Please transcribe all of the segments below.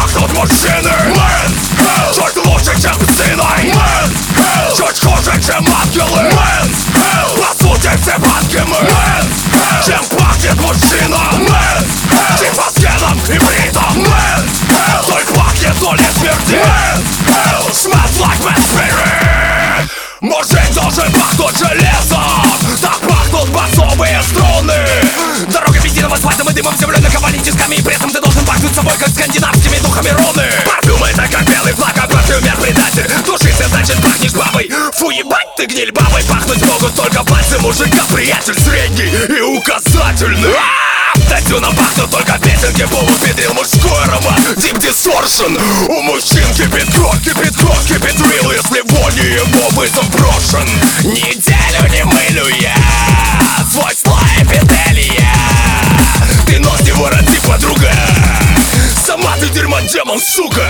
пахнут мужчины. Чуть лучше, чем псиной. Чуть хуже, чем ангелы. По сути все банки мы. Чем пахнет мужчина? Типа скеном и бритом. Той пахнет, то ли смерти. Smells like my spirit. Мужик должен пахнуть железом. Так пахнут басовые струны. Дорога бензином, асфальтом и дымом, землей наковальней тисками. И при этом ты должен пахнуть собой, как скандинавскими духами руны. Парфюм это как белый флаг, а парфюмер-предатель. Душится, значит пахнешь бабой. Фу, ебать, ты гниль бабой. Пахнуть могут только пальцы мужика. Приятель средний и указательный. Татюном пахнут только песенки. Полупедрил мужской аромат. Deep Distortion. У мужчин кипит кровь, кипит кровь, кипит real. Если вони его вызов брошен. Неделю не мылю я свой слой эпителия. Ты нос не вороти, подруга. Сама ты дерьмо демон, сука.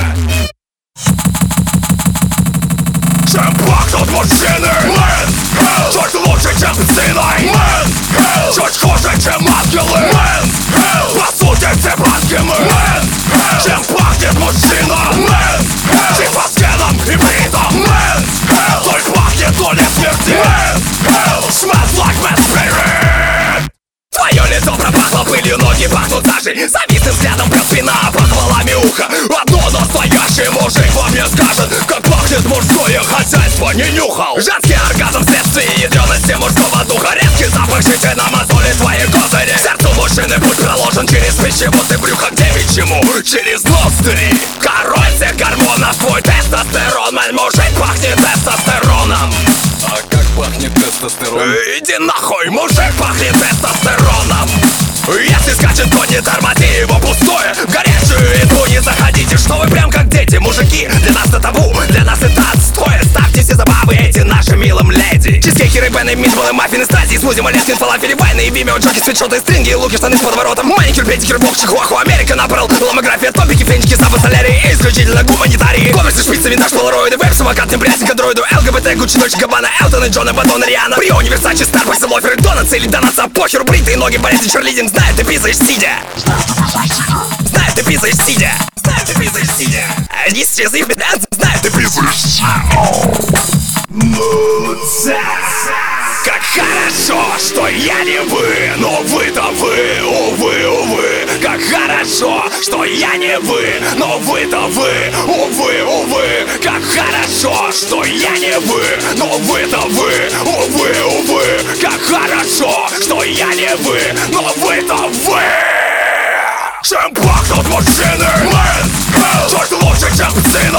Чем пахнут мужчины? Чуть лучше, чем псиной. Чуть хуже, чем ангелы. По сути все банки мы. Чем пахнет мужчина? Типа скеном и бритом. Той пахнет, то ли смерти. Smells like my spirit. Твое лицо пропахло пылью, ноги пахнут сажей. Завистным взглядом прет спина, похвалами ухо. Одно настоящий мужик вам не скажет, как пахнет мужское хозяйство, не нюхал. Женский оргазм вследствие ядрёности мужского духа. Резкий запах жития на мозоли твои козыри. Сердцу мужчины путь проложен через пищевод и брюхо к девичьему. Через ноздри. Король всех гормонов, твой тестостерон. Мой мужик пахнет тестостероном. А как пахнет тестостерон? Иди нахуй, мужик пахнет тестостероном. Если скачет, то не тормози его пустое. В горячую избу не заходите, что вы прям как дети. Мужики, для нас это табу, для нас это отстой. Ставьте все забавы эти нашим милым леди. Чизкейки, рыбены, митболы, маффины, стази, смузи, малешкин, фалафели, вайны и вимео, джоки, свитшоты, стринги, луки, штаны с подворотом. Маникюр, педикюр, бог, чихуахуа, Америка, напрал, ломография, топики, фенчики, сапы, солярии, исключительно гуманитарии. Комиксы, шпицы, винтаж, полароиды, веб, самокат, небрязник, андроиду, ЛГБТ, Гуччи, Дольче, Габбана, Элтон и Джона, Бадон, Риана. Приони, Версачи, Старбакс, Лоферы, Донатс или Донатса, похеру, бритые ноги, болезни, черлидинг, знает, ты писаешь сидя. Знает, ты писаешь сидя. Знает, ты писаешь сидя. Не сейчас их бедят, знает, ты писаешь сидя. Как хорошо, что я не вы, но вы-то вы, увы, увы. Как хорошо, что я не вы, но вы-то вы, увы, увы. Как хорошо, что я не вы, но вы-то вы, увы, увы. Как хорошо, что я не вы, но вы-то вы. Чем пахнут мужчины? Чуть лучше, чем псина.